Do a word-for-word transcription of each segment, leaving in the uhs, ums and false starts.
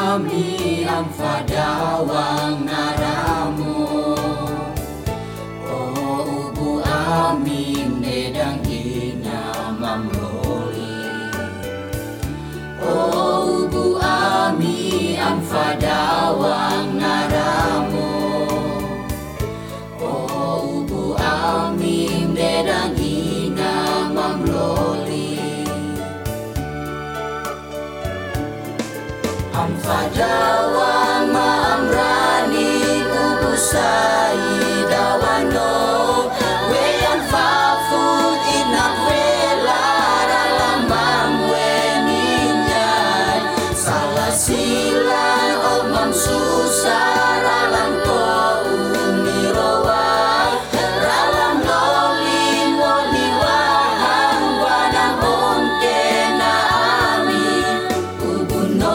ami am fadawang naramu. Oh ubu ami nedang ina mamloli. Oh ubu ami am fadawang naramu. Oh ubu ami nedang ina mamloli. Am fadawang maamrani ubusai dawano. Wean fafut inak vela ralamam weninyan. Salah silan omam susah ralam ko unirowa. Ralam lolin woliwahang wanang onke na amin. Ubuno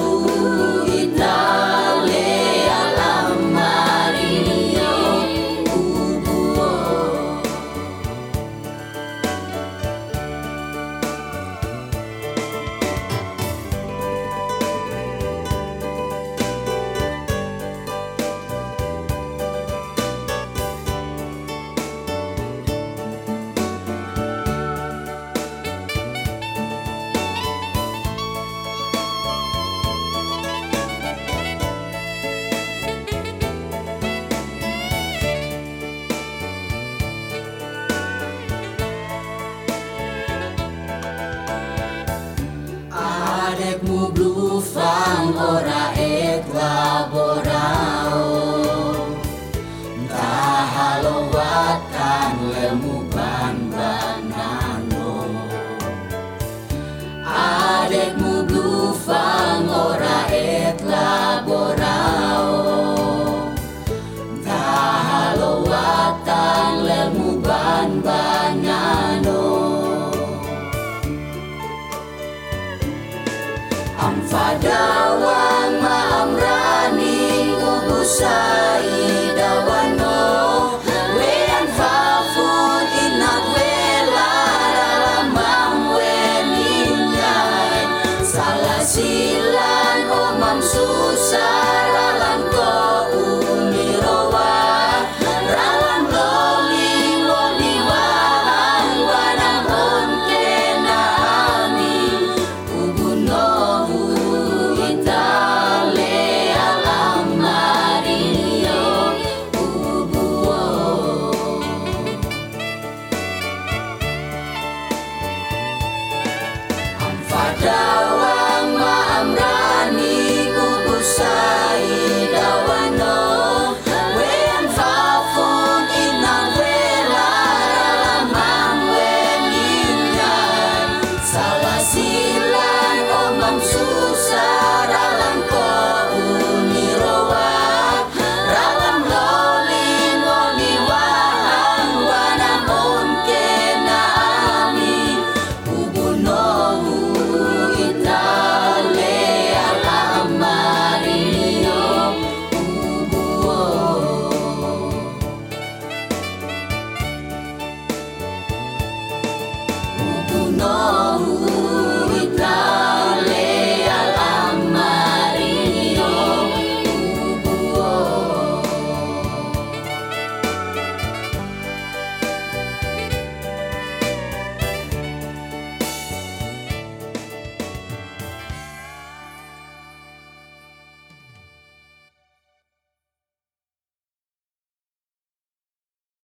adekmu blufang ora et laborao. Entah halowatan lemu ban banano. Adekmu blufang ora et laborao. Entah halowatan lemu ban banano. Am fadawang maamrani ubusai